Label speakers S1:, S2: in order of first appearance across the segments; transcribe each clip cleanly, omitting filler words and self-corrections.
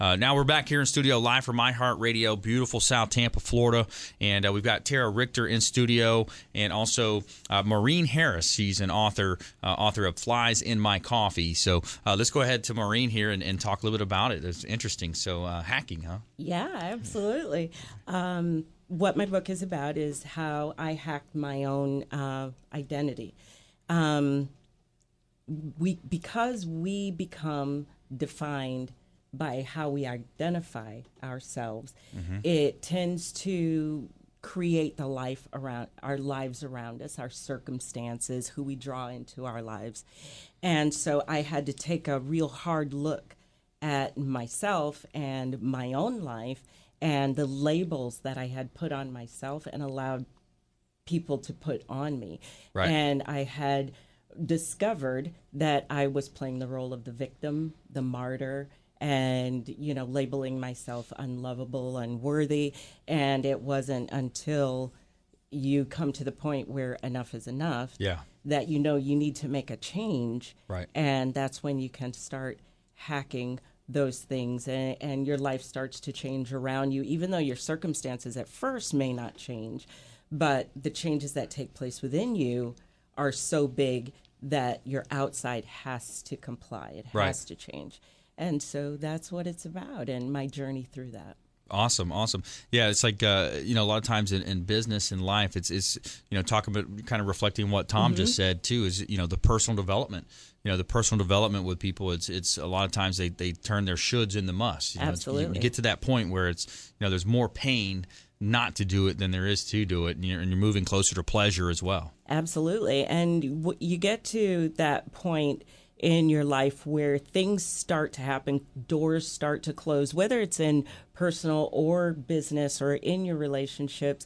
S1: Now we're back here in studio live from iHeartRadio, beautiful South Tampa, Florida. And we've got Tara Richter in studio and also Maureen Harris. She's an author of Flies in My Coffee. So let's go ahead to Maureen here and talk a little bit about it. It's interesting. So hacking, huh? Yeah,
S2: absolutely. What my book is about is how I hacked my own identity. Because we become defined by how we identify ourselves, it tends to create the life around our lives around us, our circumstances, who we draw into our lives. And so I had to take a real hard look at myself and my own life and the labels that I had put on myself and allowed people to put on me.
S1: Right.
S2: And I had discovered that I was playing the role of the victim, the martyr, and, labeling myself unlovable, unworthy. And it wasn't until you come to the point where enough is enough that you need to make a change.
S1: Right.
S2: And that's when you can start hacking those things, and your life starts to change around you, even though your circumstances at first may not change. But the changes that take place within you are so big that your outside has to comply. It has to change. And so that's what it's about, and my journey through that.
S1: Awesome. Yeah, it's like a lot of times in business and life, it's talking about kind of reflecting what Tom just said too. Is the personal development. The personal development with people. It's a lot of times they turn their shoulds into musts.
S2: Absolutely.
S1: You get to that point where it's there's more pain not to do it than there is to do it, and you're moving closer to pleasure as well.
S2: Absolutely, and you get to that point in your life where things start to happen, doors start to close, whether it's in personal or business or in your relationships,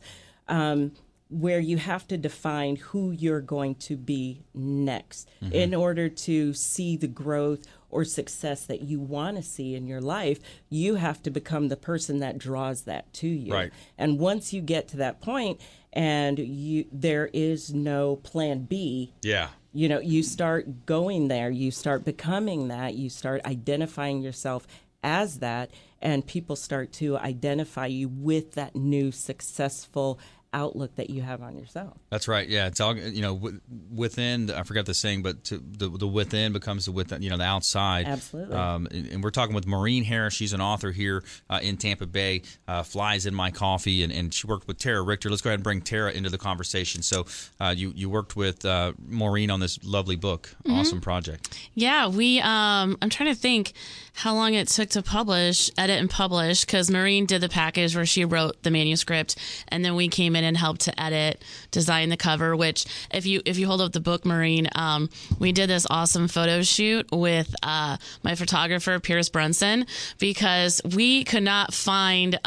S2: where you have to define who you're going to be next in order to see the growth or success that you want to see in your life. You have to become the person that draws that to you.
S1: Right.
S2: And once you get to that point and there is no plan B, you start going there, you start becoming that, you start identifying yourself as that, and people start to identify you with that new successful outlook that you have on yourself.
S1: That's right. Yeah, it's all within. I forgot the saying, but the within becomes the within. The outside.
S2: Absolutely.
S1: And we're talking with Maureen Harris. She's an author here in Tampa Bay. Flies in My Coffee, and she worked with Tara Richter. Let's go ahead and bring Tara into the conversation. So you worked with Maureen on this lovely book. Awesome project.
S3: Yeah, we. I'm trying to think how long it took to edit and publish, because Maureen did the package where she wrote the manuscript, and then we came in and helped to edit, design the cover, which if you hold up the book, Maureen, we did this awesome photo shoot with my photographer, Pierce Brunson, because we could not find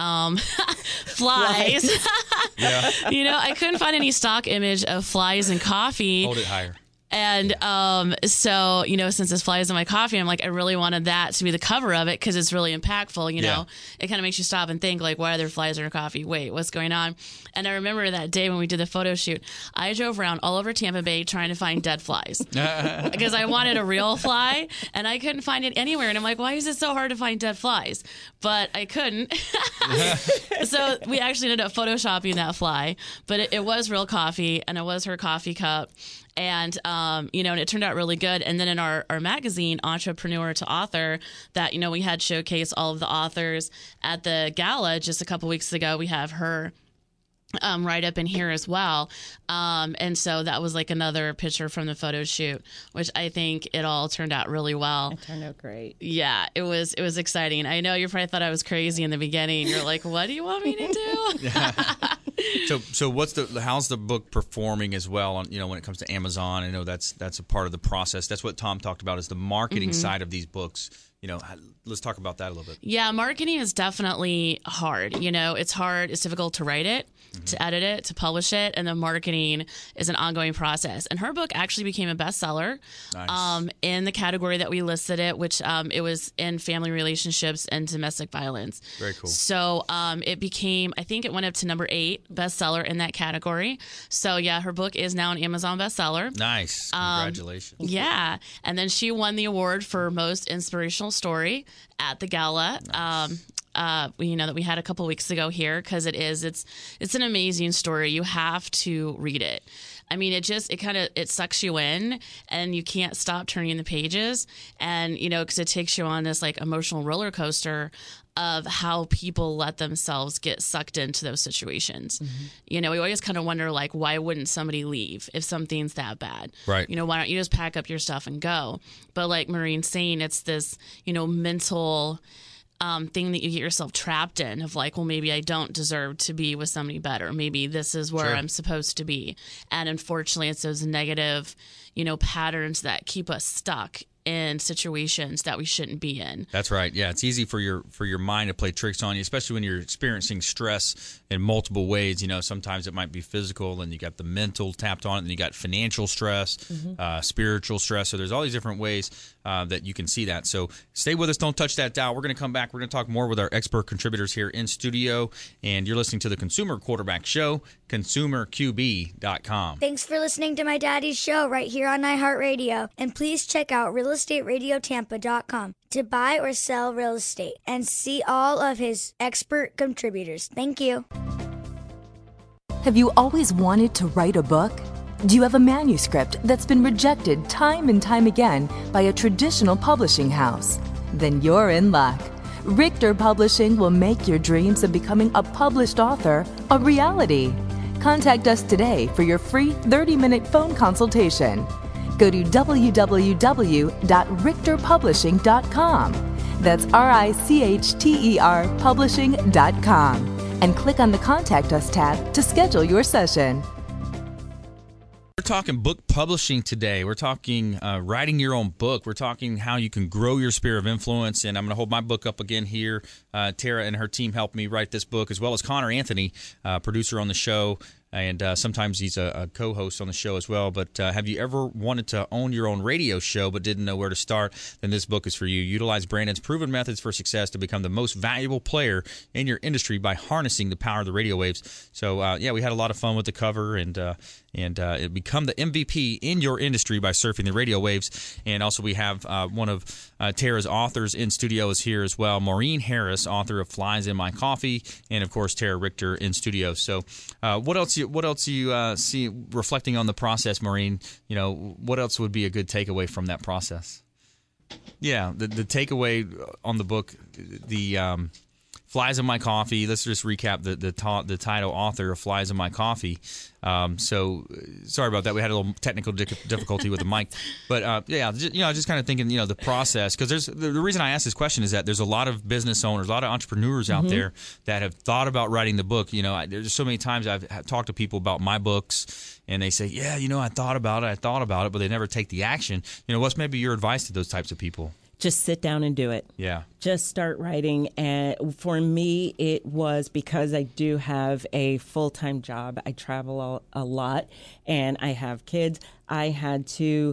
S3: flies.
S1: Yeah.
S3: I couldn't find any stock image of flies and coffee.
S1: Hold it higher.
S3: And so, since this Flies in My Coffee, I'm like, I really wanted that to be the cover of it because it's really impactful. It kind of makes you stop and think, like, why are there flies in your coffee? Wait, what's going on? And I remember that day when we did the photo shoot, I drove around all over Tampa Bay trying to find dead flies because I wanted a real fly and I couldn't find it anywhere. And I'm like, why is it so hard to find dead flies? But I couldn't. So we actually ended up photoshopping that fly, but it was real coffee and it was her coffee cup. And, and it turned out really good. And then in our magazine, Entrepreneur to Author, that, we had showcased all of the authors at the gala just a couple weeks ago. We have her right up in here as well. And so that was like another picture from the photo shoot, which I think it all turned out really well.
S2: It turned out great.
S3: Yeah, it was exciting. I know you probably thought I was crazy in the beginning. You're like, what do you want me to do?
S1: So how's the book performing as well on, when it comes to Amazon? I know that's a part of the process. That's what Tom talked about, is the marketing side of these books. Let's talk about that a little bit.
S3: Yeah, marketing is definitely hard. It's hard. It's difficult to write it, to edit it, to publish it, and the marketing is an ongoing process. And her book actually became a bestseller.
S1: Nice.
S3: In the category that we listed it, which it was in family relationships and domestic violence.
S1: Very cool.
S3: So it became, I think it went up to number 8 bestseller in that category. So yeah, her book is now an Amazon bestseller.
S1: Nice. Congratulations.
S3: Yeah. And then she won the award for most inspirational inspirational story at the gala. Nice. That we had a couple weeks ago here, because it's an amazing story. You have to read it. I mean, it sucks you in, and you can't stop turning the pages, and because it takes you on this like emotional roller coaster of how people let themselves get sucked into those situations. Mm-hmm. We always kind of wonder, like, why wouldn't somebody leave if something's that bad?
S1: Right.
S3: Why don't you just pack up your stuff and go? But like Maureen's saying, it's this mental thing that you get yourself trapped in of like, well, maybe I don't deserve to be with somebody better. Maybe this is where I'm supposed to be. And unfortunately, it's those negative, patterns that keep us stuck in situations that we shouldn't be in.
S1: That's right. Yeah, it's easy for your mind to play tricks on you, especially when you're experiencing stress in multiple ways. Sometimes it might be physical, and you got the mental tapped on it, and you got financial stress, spiritual stress. So there's all these different ways that you can see that. So stay with us. Don't touch that dial. We're going to come back. We're going to talk more with our expert contributors here in studio, and you're listening to the Consumer Quarterback Show, ConsumerQB.com.
S4: Thanks for listening to my daddy's show right here on iHeartRadio, and please check out RealEstateRadioTampa.com to buy or sell real estate and see all of his expert contributors. Thank you.
S5: Have you always wanted to write a book? Do you have a manuscript that's been rejected time and time again by a traditional publishing house? Then you're in luck. Richter Publishing will make your dreams of becoming a published author a reality. Contact us today for your free 30-minute phone consultation. Go to www.richterpublishing.com. That's RICHTER publishing.com. And click on the Contact Us tab to schedule your session.
S1: We're talking book publishing today. We're talking writing your own book. We're talking how you can grow your sphere of influence. And I'm going to hold my book up again here. Tara and her team helped me write this book, as well as Connor Anthony, producer on the show. And sometimes he's a co-host on the show as well. But have you ever wanted to own your own radio show but didn't know where to start? Then this book is for you. Utilize Brandon's proven methods for success to become the most valuable player in your industry by harnessing the power of the radio waves. So, we had a lot of fun with the cover, and become the MVP in your industry by surfing the radio waves. And also we have one of Tara's authors in studio is here as well, Maureen Harris, author of Flies in My Coffee, and, of course, Tara Richter in studio. So what else do you see reflecting on the process, Maureen? What else would be a good takeaway from that process? Yeah, the takeaway on the book, the Flies in My Coffee. Let's just recap the title, author of Flies in My Coffee. So sorry about that. We had a little technical difficulty with the mic, but just kind of thinking, the process, because the reason I asked this question is that there's a lot of business owners, a lot of entrepreneurs out there that have thought about writing the book. There's so many times I've talked to people about my books, and they say, yeah, I thought about it, but they never take the action. What's maybe your advice to those types of people?
S2: Just sit down and do it.
S1: Yeah.
S2: Just start writing. And for me, it was because I do have a full-time job. I travel a lot, and I have kids. I had to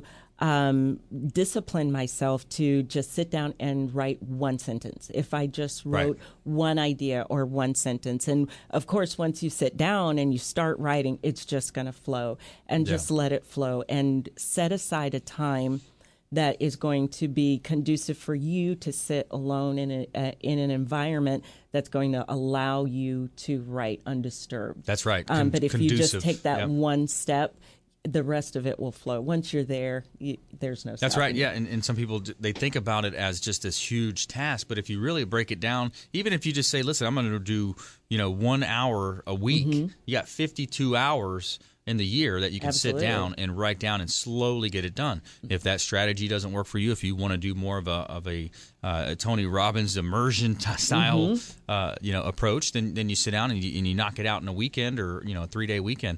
S2: discipline myself to just sit down and write one sentence. If I just wrote one idea or one sentence. And, of course, once you sit down and you start writing, it's just going to flow. And just let it flow. And set aside a time that is going to be conducive for you to sit alone in an environment that's going to allow you to write undisturbed.
S1: That's right.
S2: But if you just take that one step, the rest of it will flow. Once you're there, there's no stopping.
S1: That's right, yeah. And some people, they think about it as just this huge task, but if you really break it down, even if you just say, listen, I'm going to do 1 hour a week, you got 52 hours in the year that you can sit down and write down and slowly get it done. If that strategy doesn't work for you, if you want to do more of a Tony Robbins immersion style approach, then you sit down and you knock it out in a weekend or a 3-day weekend.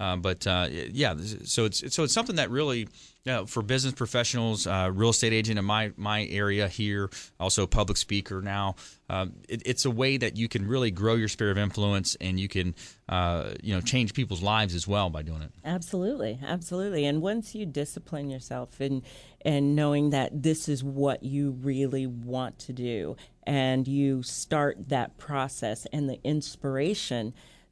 S1: So it's something that really, for business professionals, real estate agent in my area here, also public speaker now, it's a way that you can really grow your sphere of influence, and you can change people's lives as well by doing it.
S2: Absolutely. And once you discipline yourself and knowing that this is what you really want to do, and you start that process and the inspiration,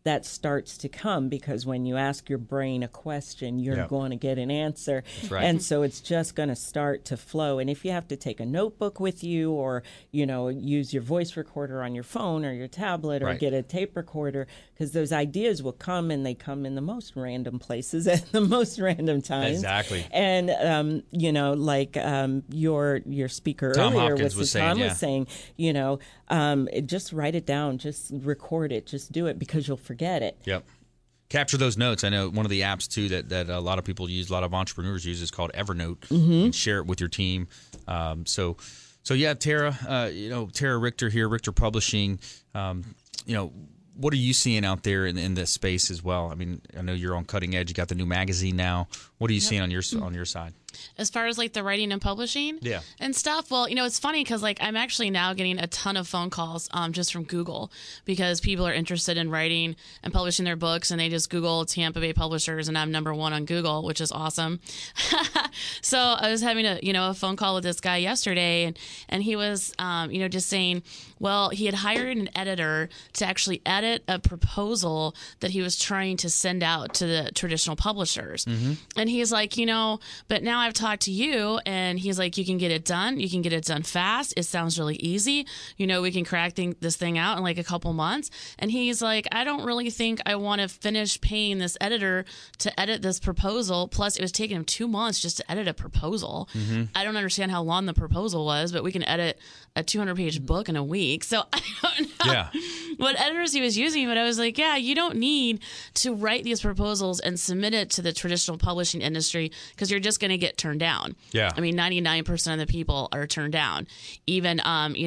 S2: that starts to come, because when you ask your brain a question, you're going to get an answer.
S1: right.
S2: And so it's just going to start to flow. And if you have to take a notebook with you, or, use your voice recorder on your phone or your tablet, or
S1: Right.
S2: get a tape recorder, because those ideas will come, and they come in the most random places at the most random times.
S1: Exactly.
S2: And, like your speaker
S1: Tom
S2: earlier
S1: Hopkins was saying,
S2: was saying, just write it down, just record it, just do it, because you'll forget it.
S1: Yep. Capture those notes. I know one of the apps, too, that a lot of people use, a lot of entrepreneurs use, is called Evernote. And share it with your team. So yeah, Tara, Tara Richter here, Richter Publishing. What are you seeing out there in this space as well? I mean, I know you're on Cutting Edge. You got the new magazine now. What are you seeing on your side?
S3: As far as like the writing and publishing and stuff, well, it's funny because like I'm actually now getting a ton of phone calls just from Google, because people are interested in writing and publishing their books, and they just Google Tampa Bay publishers, and I'm number one on Google, which is awesome. So I was having a phone call with this guy yesterday, and he was just saying, well, he had hired an editor to actually edit a proposal that he was trying to send out to the traditional publishers. And he's like, but now I've talked to you, and he's like, you can get it done. You can get it done fast. It sounds really easy. We can crack this thing out in like a couple months. And he's like, I don't really think I want to finish paying this editor to edit this proposal. Plus, it was taking him 2 months just to edit a proposal. I don't understand how long the proposal was, but we can edit a 200-page book in a week. So I don't know what editors he was using, but I was like, yeah, you don't need to write these proposals and submit it to the traditional publishing industry, because you're just going to get turned down.
S1: Yeah.
S3: I mean, 99% of the people are turned down. Even,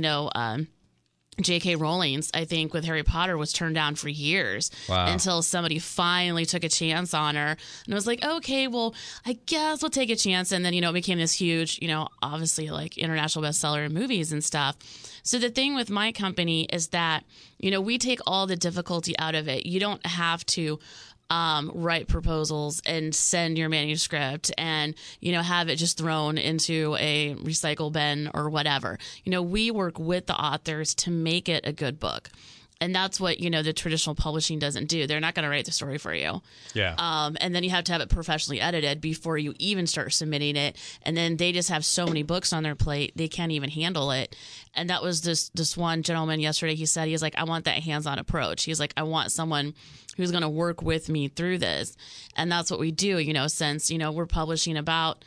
S3: J.K. Rowling's, I think, with Harry Potter was turned down for years until somebody finally took a chance on her. And I was like, okay, well, I guess we'll take a chance. And then, it became this huge, obviously like international bestseller in movies and stuff. So the thing with my company is that, we take all the difficulty out of it. You don't have to write proposals and send your manuscript and, have it just thrown into a recycle bin or whatever. We work with the authors to make it a good book. And that's what, the traditional publishing doesn't do. They're not going to write the story for you.
S1: Yeah.
S3: And then you have to have it professionally edited before you even start submitting it. And then they just have so many books on their plate, they can't even handle it. And that was this one gentleman yesterday. He's like, I want that hands-on approach. He's like, I want someone who's going to work with me through this. And that's what we do, since, we're publishing about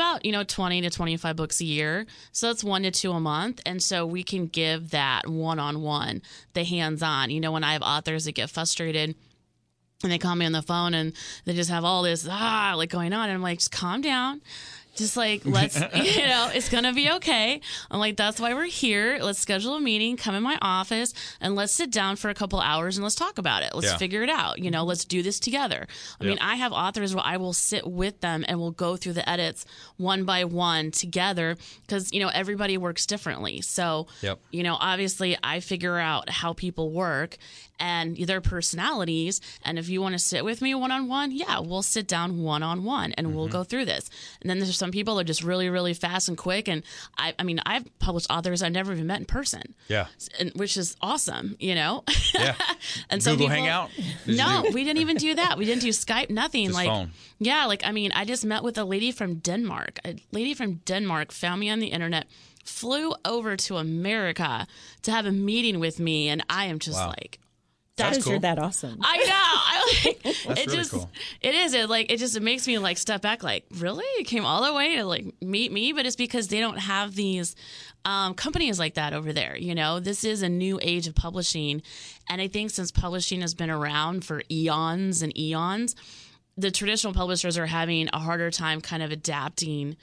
S3: 20 to 25 books a year. So that's 1 to 2 a month. And so we can give that one-on-one, the hands-on. When I have authors that get frustrated and they call me on the phone and they just have all this, like going on. And I'm like, just calm down. Just like, let's, it's going to be okay. I'm like, that's why we're here. Let's schedule a meeting, come in my office, and let's sit down for a couple hours and let's talk about it. Let's figure it out. Let's do this together. I mean, I have authors where I will sit with them and we'll go through the edits one by one together, because, everybody works differently. So, obviously I figure out how people work and their personalities. And if you want to sit with me one-on-one, we'll sit down one-on-one and we'll go through this. And then there's some people that are just really, really fast and quick. And I mean, I've published authors I've never even met in person. Yeah. Which is awesome, Yeah. And some
S1: Google
S3: people,
S1: Hangout?
S3: No, we didn't even do that. We didn't do Skype, nothing.
S1: Just
S3: like,
S1: phone.
S3: Yeah. Like, I mean, I just met with a lady from Denmark. A lady from Denmark found me on the internet, flew over to America to have a meeting with me. And I am just like,
S2: That's cool. You're that awesome.
S3: I know.
S1: That's really
S3: just,
S1: cool.
S3: It is. It makes me like step back. Like, really? You came all the way to like meet me? But it's because they don't have these companies like that over there. This is a new age of publishing, and I think since publishing has been around for eons and eons, the traditional publishers are having a harder time kind of adapting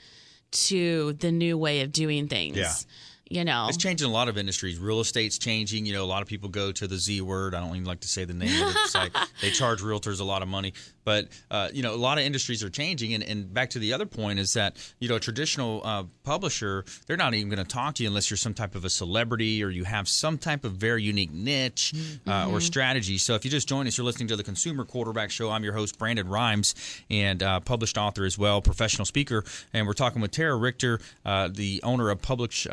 S3: to the new way of doing things.
S1: Yeah. It's changing a lot of industries. Real estate's changing. A lot of people go to the Z word. I don't even like to say the name of it. Like they charge realtors a lot of money. But, a lot of industries are changing. And back to the other point is that, a traditional publisher, they're not even going to talk to you unless you're some type of a celebrity or you have some type of very unique niche or strategy. So if you just joined us, you're listening to the Consumer Quarterback Show. I'm your host, Brandon Rhymes, and published author as well, professional speaker. And we're talking with Tara Richter, the owner of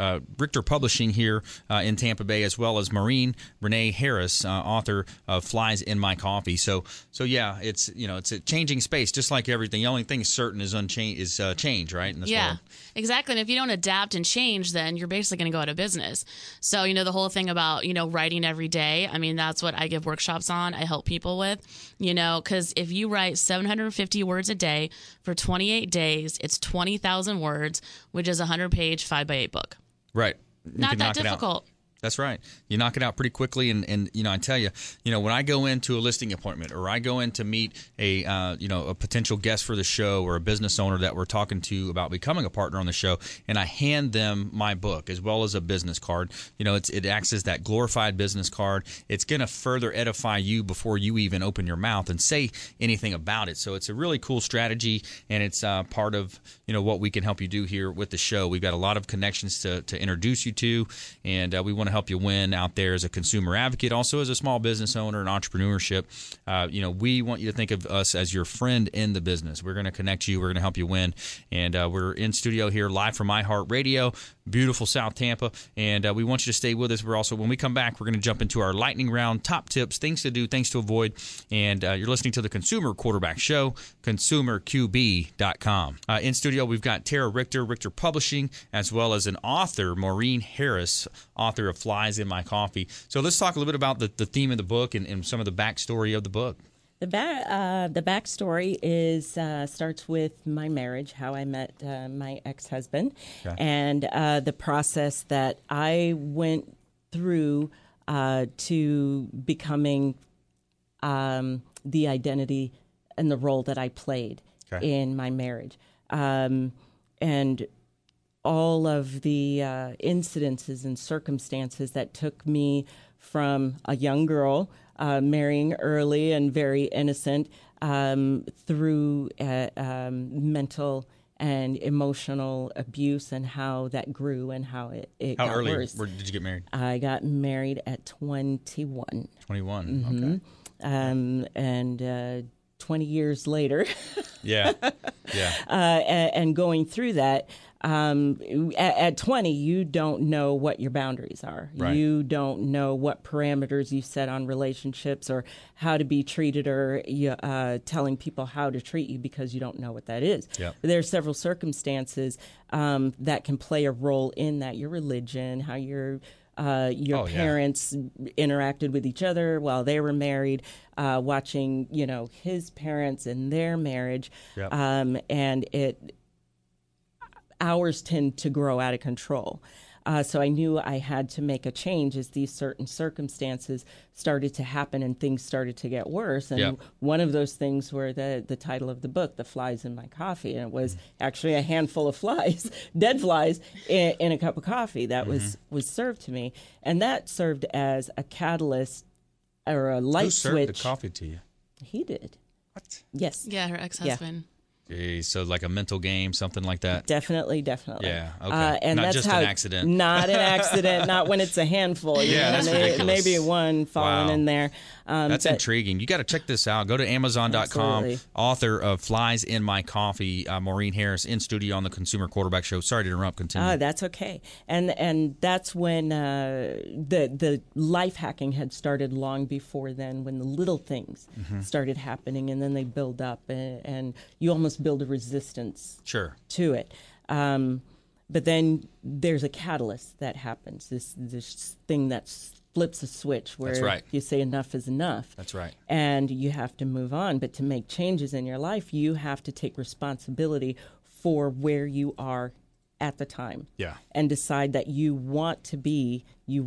S1: Richter Publishing here in Tampa Bay, as well as Maureen Renee Harris, author of Flies in My Coffee. So yeah, it's a changing space, just like everything. The only thing certain is change, right? In this world.
S3: Exactly. And if you don't adapt and change, then you're basically going to go out of business. So, the whole thing about, writing every day, I mean, that's what I give workshops on. I help people with, because if you write 750 words a day for 28 days, it's 20,000 words, which is a 100-page 5x8 book.
S1: Right.
S3: Not that difficult.
S1: That's right. You knock it out pretty quickly, and I tell you, when I go into a listing appointment or I go in to meet a potential guest for the show or a business owner that we're talking to about becoming a partner on the show, and I hand them my book as well as a business card, it acts as that glorified business card. It's going to further edify you before you even open your mouth and say anything about it. So it's a really cool strategy, and it's part of what we can help you do here with the show. We've got a lot of connections to introduce you to, and we want to help you win out there as a consumer advocate, also as a small business owner and entrepreneurship. We want you to think of us as your friend in the business. We're going to connect you. We're going to help you win. And we're in studio here live from iHeartRadio, beautiful South Tampa. And we want you to stay with us. We're also, when we come back, we're going to jump into our lightning round, top tips, things to do, things to avoid. And you're listening to the Consumer Quarterback Show, consumerqb.com. In studio, we've got Tara Richter, Richter Publishing, as well as an author, Maureen Harris, author of Flies in My Coffee. So let's talk a little bit about the theme of the book and some of the backstory of the book.
S2: The backstory is starts with my marriage, how I met my ex-husband, and the process that I went through to becoming the identity and the role that I played in my marriage. And all of the incidences and circumstances that took me from a young girl marrying early and very innocent through mental and emotional abuse, and how that grew and how it
S1: How
S2: got
S1: early
S2: worse.
S1: did you get married?
S2: I got married at 21.
S1: 21, okay.
S2: And 20 years later.
S1: Yeah.
S2: And going through that, at 20, you don't know what your boundaries are.
S1: Right.
S2: You don't know what parameters you set on relationships or how to be treated, or telling people how to treat you, because you don't know what that is.
S1: Yep.
S2: There are several circumstances that can play a role in that. Your religion, how your parents interacted with each other while they were married, watching, his parents and their marriage.
S1: Yep.
S2: And ours tend to grow out of control. So I knew I had to make a change as these certain circumstances started to happen and things started to get worse. And one of those things were the title of the book, The Flies in My Coffee. And it was actually a handful of flies, dead flies, in a cup of coffee that was served to me. And that served as a catalyst or a light switch.
S1: Who served the coffee to you?
S2: He did.
S1: What?
S2: Yes.
S3: Yeah, her ex-husband.
S1: Geez, so like a mental game, something like that?
S2: Definitely.
S1: Yeah, okay.
S2: And
S1: not
S2: that's
S1: just
S2: how,
S1: an accident.
S2: Not an accident, not when it's a handful.
S1: That's ridiculous.
S2: Maybe one falling in there.
S1: That's intriguing. You got to check this out. Go to Amazon.com.
S2: Absolutely.
S1: Author of Flies in My Coffee, Maureen Harris, in studio on the Consumer Quarterback Show. Sorry to interrupt. Continue.
S2: That's okay. And that's when the life hacking had started long before then, when the little things started happening, and then they build up, and you almost build a resistance to it. But then there's a catalyst that happens, this thing that flips a switch where you say enough is enough.
S1: That's right.
S2: And you have to move on. But to make changes in your life, you have to take responsibility for where you are at the time.
S1: Yeah.
S2: And decide that you want to be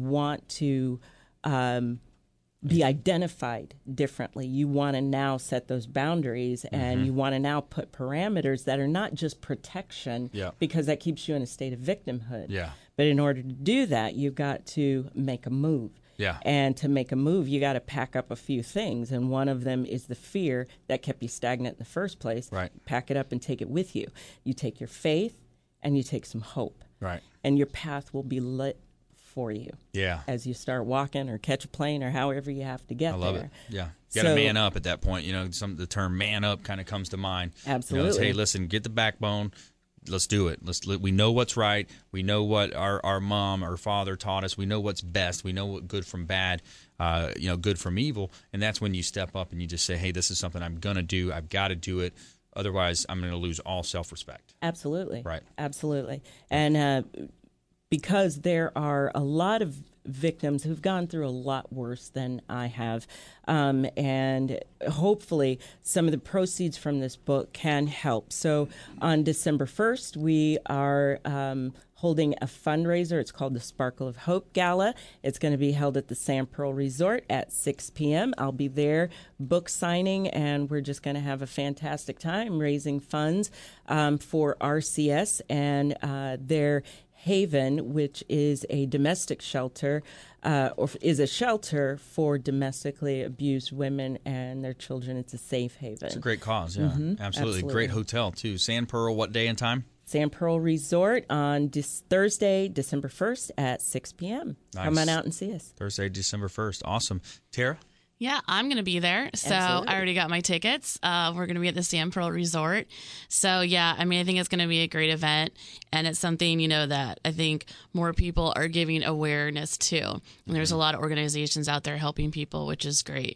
S2: identified differently. You want to now set those boundaries, and you want to now put parameters that are not just protection, because that keeps you in a state of victimhood.
S1: Yeah.
S2: But in order to do that, you've got to make a move.
S1: Yeah.
S2: And to make a move, you got to pack up a few things. And one of them is the fear that kept you stagnant in the first place.
S1: Right.
S2: Pack it up and take it with you. You take your faith and you take some hope.
S1: Right.
S2: And your path will be lit for you.
S1: Yeah.
S2: As you start walking or catch a plane or however you have to get there.
S1: I love it. Yeah. You got to man up at that point. The term man up kind of comes to mind.
S2: Absolutely.
S1: Hey, listen, get the backbone, let's do it. We know what's right. We know what our mom, our father taught us. We know what's best. We know what good from bad, good from evil. And that's when you step up and you just say, hey, this is something I'm going to do. I've got to do it. Otherwise, I'm going to lose all self-respect.
S2: Absolutely.
S1: Right.
S2: Absolutely. And because there are a lot of victims who've gone through a lot worse than I have. And hopefully some of the proceeds from this book can help. So on December 1st, we are holding a fundraiser. It's called the Sparkle of Hope Gala. It's going to be held at the Sand Pearl Resort at 6 p.m. I'll be there book signing, and we're just going to have a fantastic time raising funds for RCS and their Haven, which is a domestic shelter, or is a shelter for domestically abused women and their children. It's a safe haven.
S1: It's a great cause, yeah. Absolutely. Great hotel, too. Sand Pearl, what day and time?
S2: Sand Pearl Resort on Thursday, December 1st at 6 p.m.
S1: Nice.
S2: Come on out and see us.
S1: Thursday, December 1st. Awesome. Tara?
S3: Yeah, I'm going to be there. So
S2: Absolutely.
S3: I already got my tickets. We're going to be at the Sand Pearl Resort. So, yeah, I mean, I think it's going to be a great event. And it's something, that I think more people are giving awareness to. And there's a lot of organizations out there helping people, which is great.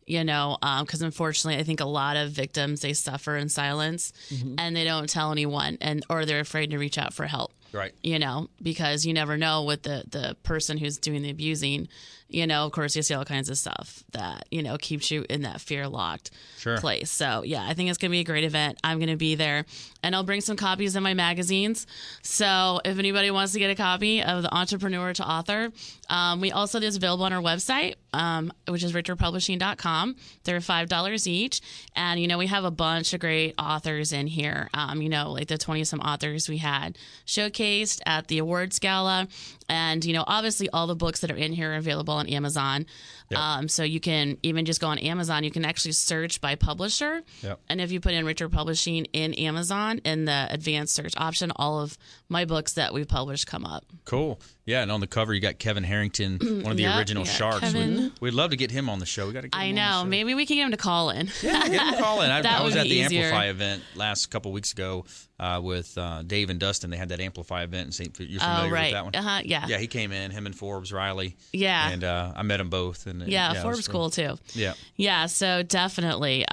S3: Because unfortunately, I think a lot of victims, they suffer in silence and they don't tell anyone or they're afraid to reach out for help.
S1: Right.
S3: Because you never know with the person who's doing the abusing, of course, you see all kinds of stuff that, keeps you in that fear-locked place. So, yeah, I think it's going to be a great event. I'm going to be there. And I'll bring some copies of my magazines. So if anybody wants to get a copy of The Entrepreneur to Author, we also there's available on our website, which is richterpublishing.com. They're $5 each. And, we have a bunch of great authors in here, like the 20-some authors we had showcased at the awards gala. And, obviously all the books that are in here are available on Amazon. Yep. So you can even just go on Amazon. You can actually search by publisher. Yep. And if you put in Richter Publishing in Amazon in the advanced search option, all of my books that we've published come up.
S1: Cool. Yeah, and on the cover you got Kevin Harrington, one of the original Sharks. We'd love to get him on the show. We got to get him on the show.
S3: Maybe we can get him to call in.
S1: Yeah, get him to call in. I was at the Amplify event last couple weeks ago with Dave and Dustin. They had that Amplify event in St. You're familiar with that one?
S3: Yeah.
S1: Yeah, he came in, him and Forbes Riley.
S3: Yeah.
S1: And I met them both. And
S3: Forbes cool too.
S1: Yeah.
S3: Yeah, so definitely.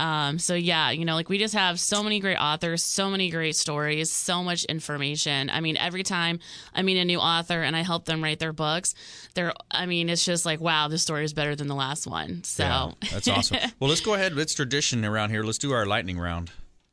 S3: We just have so many great authors, so many great stories, so much information. I mean, every time I meet a new author and I help them write their books, it's just like, wow, this story is better than the last one. So
S1: yeah, that's awesome. Well, let's go ahead. It's tradition around here. Let's do our lightning round.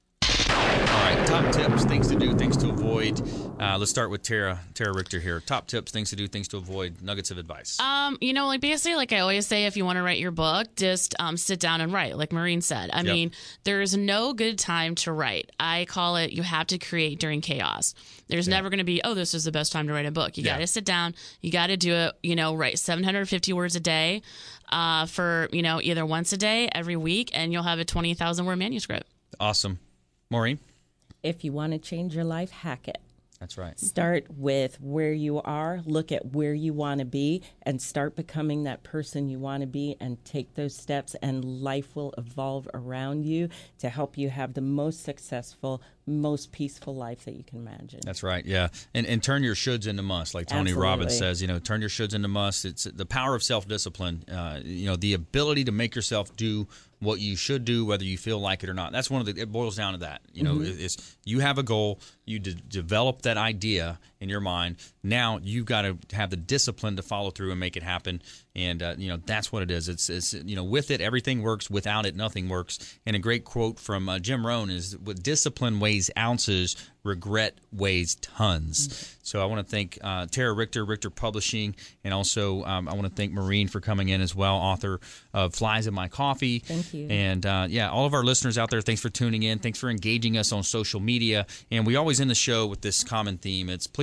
S1: All right, top tips, things to do, things to avoid. Let's start with Tara Richter here. Top tips, things to do, things to avoid, nuggets of advice.
S3: Basically, like I always say, if you want to write your book, just sit down and write, like Maureen said. I mean, there's no good time to write. I call it, you have to create during chaos. There's never going to be, this is the best time to write a book. You got to sit down, you got to do it, write 750 words a day for, either once a day, every week, and you'll have a 20,000 word manuscript.
S1: Awesome. Maureen?
S2: If you want to change your life, hack it.
S1: That's right.
S2: Start with where you are, look at where you want to be, and start becoming that person you want to be, and take those steps, and life will evolve around you to help you have the most successful, most peaceful life that you can imagine.
S1: That's right, yeah. And turn your shoulds into musts, like Tony Robbins says. Turn your shoulds into musts. It's the power of self-discipline, the ability to make yourself do what you should do, whether you feel like it or not. That's it boils down to that. It's you have a goal, you develop that idea in your mind. Now you've got to have the discipline to follow through and make it happen. And that's what it is. It's with it everything works. Without it nothing works. And a great quote from Jim Rohn is, "With discipline weighs ounces, regret weighs tons." Mm-hmm. So I want to thank Tara Richter Publishing, and also I want to thank Maureen for coming in as well, author of Flies in My Coffee.
S2: Thank you.
S1: And all of our listeners out there, thanks for tuning in. Thanks for engaging us on social media. And we always end the show with this common theme. It's please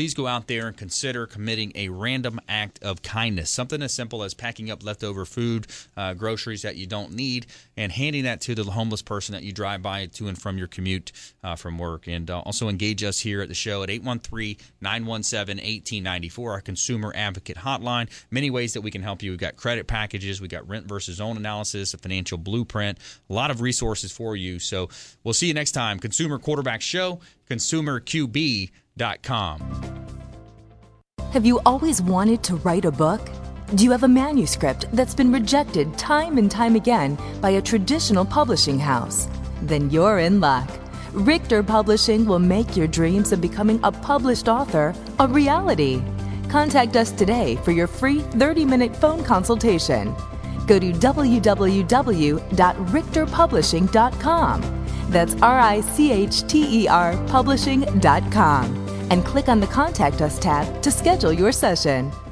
S1: please go out there and consider committing a random act of kindness. Something as simple as packing up leftover food, groceries that you don't need, and handing that to the homeless person that you drive by to and from your commute from work. And also engage us here at the show at 813-917-1894, our consumer advocate hotline. Many ways that we can help you. We've got credit packages, we've got rent versus own analysis, a financial blueprint, a lot of resources for you. So we'll see you next time. Consumer Quarterback Show, consumerqb.com.
S5: Have you always wanted to write a book? Do you have a manuscript that's been rejected time and time again by a traditional publishing house? Then you're in luck. Richter Publishing will make your dreams of becoming a published author a reality. Contact us today for your free 30-minute phone consultation. Go to www.richterpublishing.com. That's RICHTER publishing.com. And click on the Contact Us tab to schedule your session.